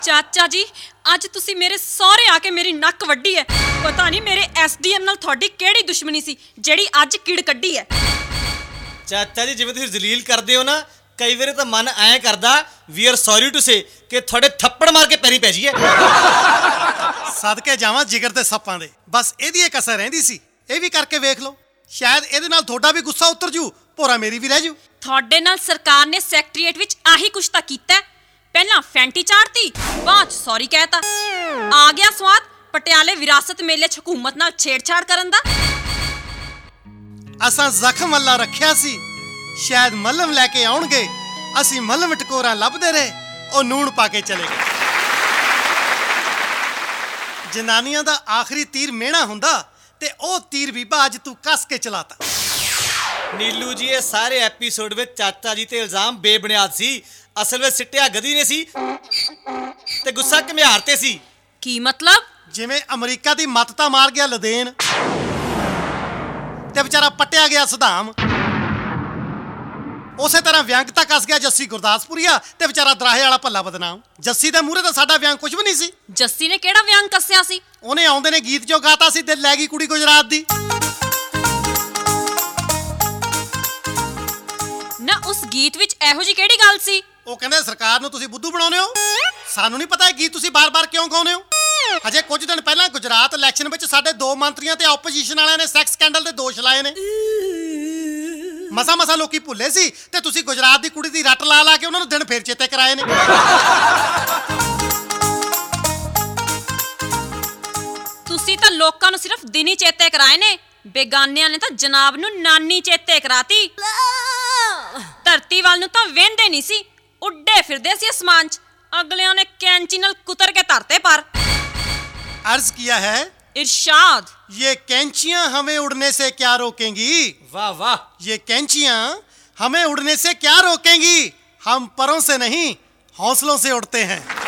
ਚਾਚਾ ਜੀ, ਅੱਜ ਤੁਸੀਂ ਮੇਰੇ ਸਹੁਰੇ ਆ ਕੇ ਮੇਰੀ ਨੱਕ ਵੱਢੀ ਹੈ। ਪਤਾ ਨਹੀਂ ਮੇਰੇ ਐਸਡੀਐਮ ਨਾਲ ਤੁਹਾਡੀ ਕਿਹੜੀ ਦੁਸ਼ਮਣੀ ਸੀ ਜਿਹੜੀ ਅੱਜ ਕਿੜ ਕੱਢੀ ਹੈ। ਚਾਚਾ ਜੀ, ਜਿਵੇਂ ਤੁਸੀਂ ਜ਼ਲੀਲ ਕਰਦੇ ਹੋ ਨਾ, ਕਈ ਵਾਰੀ ਤਾਂ ਮਨ ਐਂ ਕਰਦਾ we are sorry to say ਕਿ ਤੁਹਾਡੇ ਥੱਪੜ ਮਾਰ ਕੇ ਪੈਰੀ ਪੈ ਜਾਈਏ। ਸਦਕੇ ਜਾਵਾਂ ਜਿਗਰ ਤੇ ਸੱਪਾਂ ਦੇ। ਬਸ ਇਹਦੀ ਇੱਕ ਕਸਰ ਰਹਿੰਦੀ ਸੀ, ਇਹ ਵੀ ਕਰਕੇ ਵੇਖ ਲਓ, ਸ਼ਾਇਦ ਇਹਦੇ ਨਾਲ ਤੁਹਾਡਾ ਵੀ ਗੁੱਸਾ ਉਤਰ ਜੂ, ਭੋਰਾ ਮੇਰੀ ਵੀ ਰਹਿ ਜੂ। ਤੁਹਾਡੇ ਨਾਲ ਸਰਕਾਰ ਨੇ ਸੈਕਟਰੀਏਟ ਵਿੱਚ ਆਹੀ ਕੁਛ ਤਾਂ ਕੀਤਾ। ਪਹਿਲਾਂ ਫੈਂਟੀ ਚਾੜਤੀ, ਬਾਅਦ ਚ ਸੌਰੀ ਕਹਿਤਾ। ਆ ਗਿਆ ਸਵਾਦ ਪਟਿਆਲੇ ਵਿਰਾਸਤ ਮੇਲੇ 'ਚ ਹਕੂਮਤ ਨਾਲ ਛੇੜਛਾੜ ਕਰਨ ਦਾ। ਅਸਾਂ ਜ਼ਖਮ ਅੱਲਾ ਰੱਖਿਆ ਸੀ, ਸ਼ਾਇਦ ਮੱਲਮ ਲੈ ਕੇ ਆਉਣਗੇ। ਅਸੀਂ ਮੱਲਮ ਟਕੋਰਾਂ ਲੱਭਦੇ ਰਹੇ, ਉਹ ਨੂਣ ਪਾ ਕੇ ਚਲੇ ਗਏ। ਜਨਾਨੀਆਂ ਦਾ ਆਖਰੀ ਤੀਰ ਮਿਹਣਾ ਹੁੰਦਾ ਤੇ ਉਹ ਤੀਰ ਬੀਬਾ ਅੱਜ ਤੂੰ ਕੱਸ ਕੇ ਚਲਾਤਾ। ਨੀਲੂ ਜੀ, ਇਹ ਸਾਰੇ ਐਪੀਸੋਡ ਵਿੱਚ ਚਾਚਾ ਜੀ ਤੇ ਇਲਜ਼ਾਮ ਬੇਬੁਨਿਆਦ ਸੀ। ਅਸਲ ਵਿੱਚ ਸਿੱਟਿਆ ਗਦੀ ਨੇ ਸੀ ਤੇ ਗੁੱਸਾ ਘੁਮਿਆਰ ਤੇ ਸੀ। ਕੀ ਮਤਲਬ? ਜਿਵੇਂ ਅਮਰੀਕਾ ਦੀ ਮੱਤ ਤਾਂ ਮਾਰ ਗਿਆ ਲਦੇਨ ਤੇ ਵਿਚਾਰਾ ਪੱਟਿਆ ਗਿਆ ਸਦਾਮ, ਉਸੇ ਤਰ੍ਹਾਂ ਵਿਅੰਗ ਤਾਂ ਕੱਸ ਗਿਆ ਜੱਸੀ ਗੁਰਦਾਸਪੁਰੀਆ ਤੇ ਵਿਚਾਰਾ ਦਰਾਹੇ ਵਾਲਾ ਭੱਲਾ ਬਦਨਾਮ। ਜੱਸੀ ਦੇ ਮੂਹਰੇ ਤਾਂ ਸਾਡਾ ਵਿਅੰਗ ਕੁਝ ਵੀ ਨਹੀਂ ਸੀ। ਜੱਸੀ ਨੇ ਕਿਹੜਾ ਵਿਅੰਗ ਕੱਸਿਆ ਸੀ? ਉਹਨੇ ਆਉਂਦੇ ਨੇ ਗੀਤ ਜੋ ਗਾਤਾ ਸੀ, ਦਿਲ ਲੈ ਗਈ ਕੁੜੀ ਗੁਜਰਾਤ ਦੀ। ਨਾ ਉਸ ਗੀਤ ਵਿੱਚ ਇਹੋ ਜੀ ਕਿਹੜੀ ਗੱਲ ਸੀ? ਉਹ ਕਹਿੰਦੇ ਸਰਕਾਰ ਨੂੰ ਤੁਸੀਂ ਬੁੱਧੂ ਬਣਾਉਂਦੇ ਹੋ। ਸਾਨੂੰ ਨਹੀਂ ਪਤਾ ਇਹ ਗੀਤ ਤੁਸੀਂ ਬਾਰ-ਬਾਰ ਕਿਉਂ ਗਾਉਂਦੇ ਹੋ। ਹਜੇ ਕੁਝ ਦਿਨ ਪਹਿਲਾਂ ਗੁਜਰਾਤ ਇਲੈਕਸ਼ਨ ਵਿੱਚ ਸਾਡੇ 2 ਮੰਤਰੀਆਂ ਤੇ ਆਪੋਜੀਸ਼ਨ ਵਾਲਿਆਂ ਨੇ ਸੈਕਸ ਸਕੈਂਡਲ ਦੇ ਦੋਸ਼ ਲਾਏ ਨੇ। ਮਸਾ ਲੋਕੀ ਭੁੱਲੇ ਸੀ ਤੇ ਤੁਸੀਂ ਗੁਜਰਾਤ ਦੀ ਕੁੜੀ ਦੀ ਰੱਟ ਲਾ ਕੇ ਉਹਨਾਂ ਨੂੰ ਦਿਨ ਫੇਰ ਚੇਤੇ ਕਰਾਏ ਨੇ। ਤੁਸੀਂ ਤਾਂ ਲੋਕਾਂ ਨੂੰ ਸਿਰਫ ਦਿਨੀ ਚੇਤੇ ਕਰਾਏ ਨੇ, ਬੇਗਾਨਿਆਂ ਨੇ ਤਾਂ ਜਨਾਬ ਨੂੰ ਨਾਨੀ ਚੇਤੇ ਕਰਾਤੀ। ਧਰਤੀ ਵੱਲ ਨੂੰ ਤਾਂ ਵੇਂਦੇ ਨਹੀਂ ਸੀ, ਉੱਡੇ ਫਿਰਦੇ ਸੀ ਅਸਮਾਨ 'ਚ। ਅਗਲਿਆਂ ਨੇ ਕੈਂਚੀ ਨਾਲ ਕੁਤਰ ਕੇ ਧਰਤੇ ਪਰ। अर्ज किया है इरशाद, ये कैंचियां हमें उड़ने से क्या रोकेंगी। वाह वाह। ये कैंचियां हमें उड़ने से क्या रोकेंगी, हम परों से नहीं हौसलों से उड़ते हैं।